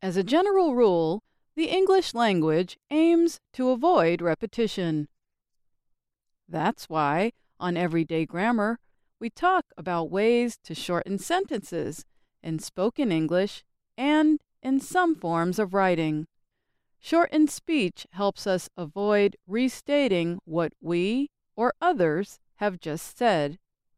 As a general rule, the English language aims to avoid repetition. That's why, on Everyday Grammar, we talk about ways to shorten sentences in spoken English and in some forms of writing. Shortened speech helps us avoid restating what we or others have just said.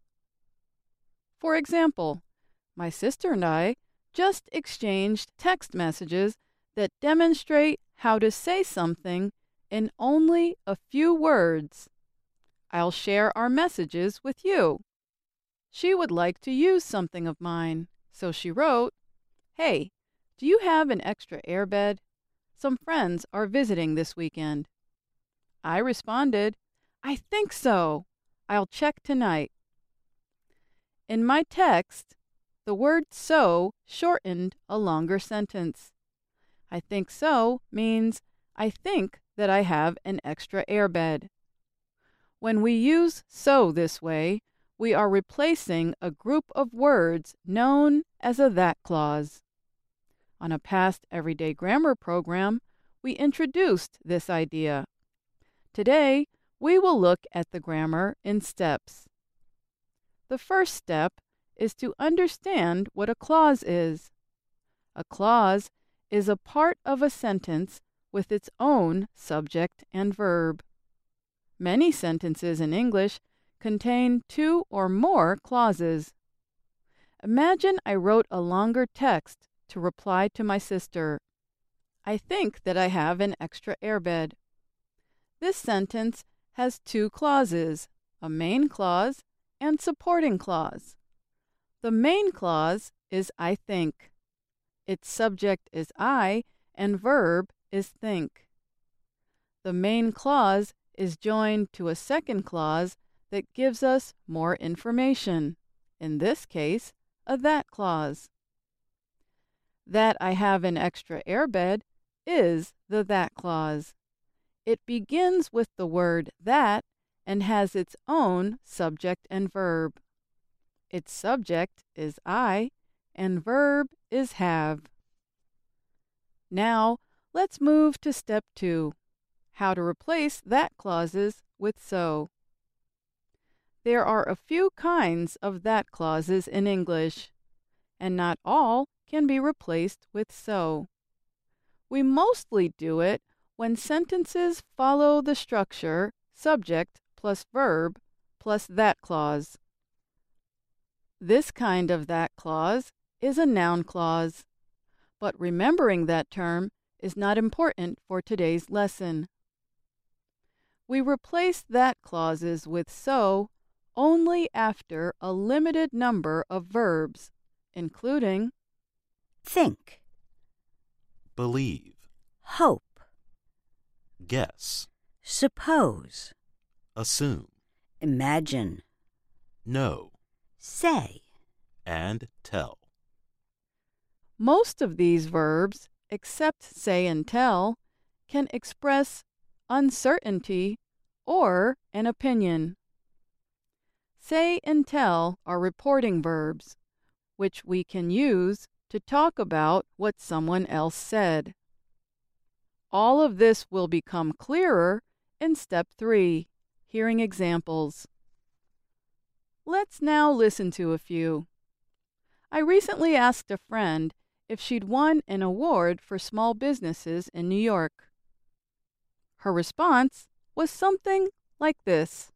For example, my sister and I just exchanged text messages that demonstrate how to say something in only a few words. I'll share our messages with you. She would like to use something of mine, so she wrote, "Hey, do you have an extra airbed? Some friends are visiting this weekend." I responded, "I think so. I'll check tonight." In my text, the word so shortened a longer sentence. I think so means I think that I have an extra airbed. When we use so this way, we are replacing a group of words known as a that clause. On a past Everyday Grammar program, we introduced this idea. Today, we will look at the grammar in steps. The first step is to understand what a clause is. A clause is a part of a sentence with its own subject and verb. Many sentences in English contain two or more clauses. Imagine I wrote a longer text to reply to my sister. I think that I have an extra airbed. This sentence has two clauses, a main clause and supporting clause. The main clause is I think. Its subject is I and verb is think. The main clause is joined to a second clause that gives us more information, in this case, a that clause. That I have an extra airbed is the that clause. It begins with the word that and has its own subject and verb. Its subject is I and verb is have. Now, let's move to step 2, how to replace that clauses with so. There are a few kinds of that clauses in English, and not all can be replaced with so. We mostly do it when sentences follow the structure subject plus verb plus that clause. This kind of that clause is a noun clause, but remembering that term is not important for today's lesson. We replace that clauses with so only after a limited number of verbs, including think, believe, hope, guess, suppose, assume, imagine, know, say. and tell. Most of these verbs, except say and tell, can express uncertainty or an opinion. Say and tell are reporting verbs, which we can use to talk about what someone else said. All of this will become clearer in step 3, hearing examples. Let's now listen to a few. I recently asked a friend if she'd won an award for small businesses in New York. Her response was something like this.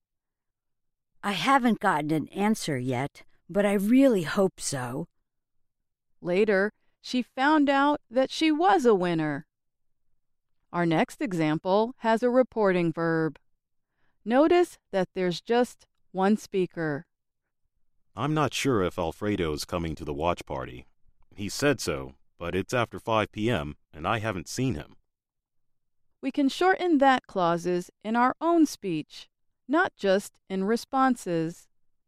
I haven't gotten an answer yet, but I really hope so. Later, she found out that she was a winner. Our next example has a reporting verb. Notice that there's just one speaker. I'm not sure if Alfredo's coming to the watch party. He said so, but it's after 5 p.m. and I haven't seen him. We can shorten that clauses in our own speech, not just in responses.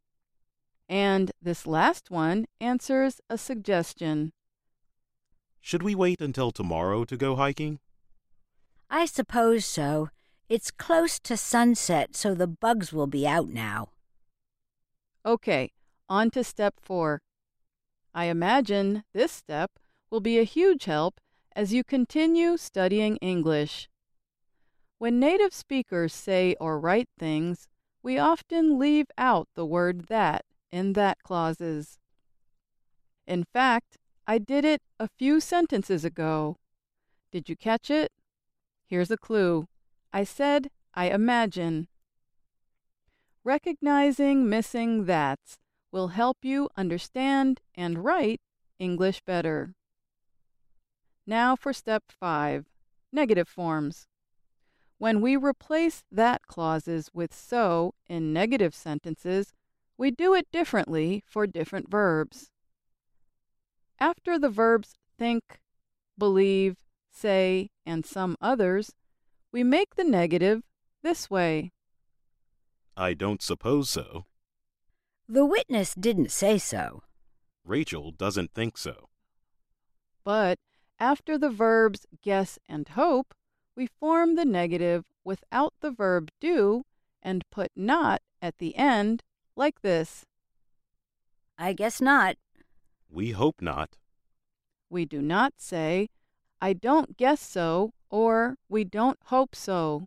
And this last one answers a suggestion. Should we wait until tomorrow to go hiking? I suppose so. It's close to sunset, so the bugs will be out now. Okay, on to step 4. I imagine this step will be a huge help as you continue studying English. When native speakers say or write things, we often leave out the word that in that clauses. In fact, I did it a few sentences ago. Did you catch it? Here's a clue. I said, I imagine. Recognizing missing that's will help you understand and write English better. Now for step 5, negative forms. When we replace that clauses with so in negative sentences, we do it differently for different verbs. After the verbs think, believe, say, and some others, we make the negative this way. I don't suppose so. The witness didn't say so. Rachel doesn't think so. But after the verbs guess and hope, we form the negative without the verb do and put not at the end like this. I guess not. We hope not. We do not say, I don't guess so, or we don't hope so.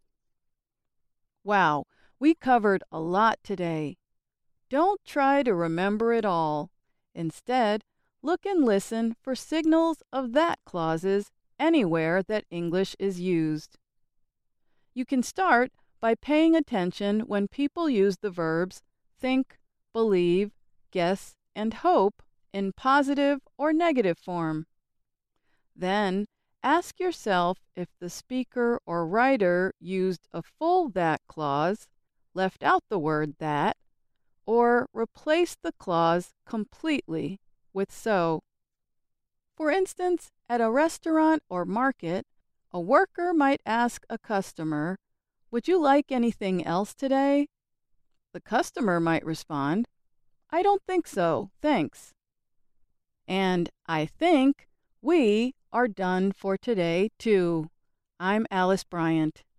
Wow, we covered a lot today. Don't try to remember it all. Instead, look and listen for signals of that clauses anywhere that English is used. You can start by paying attention when people use the verbs think, believe, guess, and hope in positive or negative form. Then, ask yourself if the speaker or writer used a full that clause, left out the word that, or replaced the clause completely with so. For instance, at a restaurant or market, a worker might ask a customer, "Would you like anything else today?" The customer might respond, "I don't think so, thanks." And I think we are done for today, too. I'm Alice Bryant.